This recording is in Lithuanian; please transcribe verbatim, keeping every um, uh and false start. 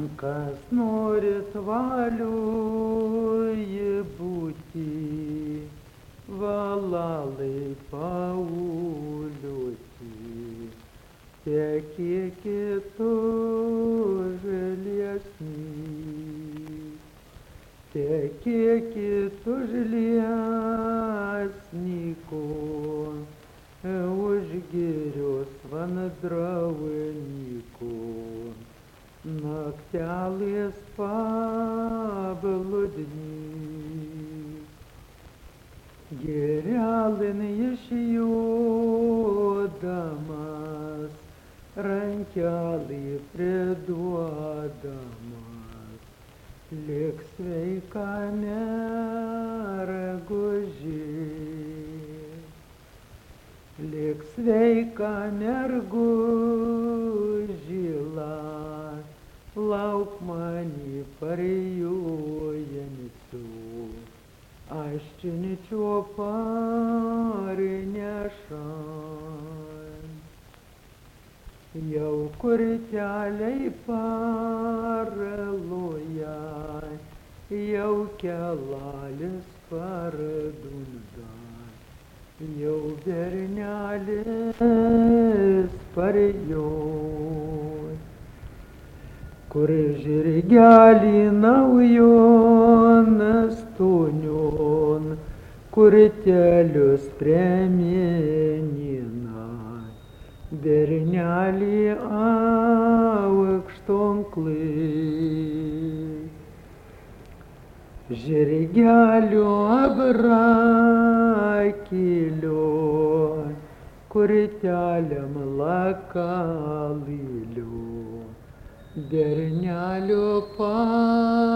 Kas norit valioj būti, valalai pauliuoti, tekėkit žalesnį, tekėkit žalesniko, už girios vandrauniko. Naktelės pabludnys, gerelin išjodamas, rankelį priduodamas, lik sveika mergužė, lik sveika mergužėla. Lauk mani parjojančių, aš činičio parnešan. Jau kurteliai paraloja, jau kelalis pardunda, jau bernelis parjoj. Kur žirgelį naujon stonion, kur telius premienina, bernelį aukšton klai. Žirgelio abrakėlio, kur teliam lakalėlio, bernelio pa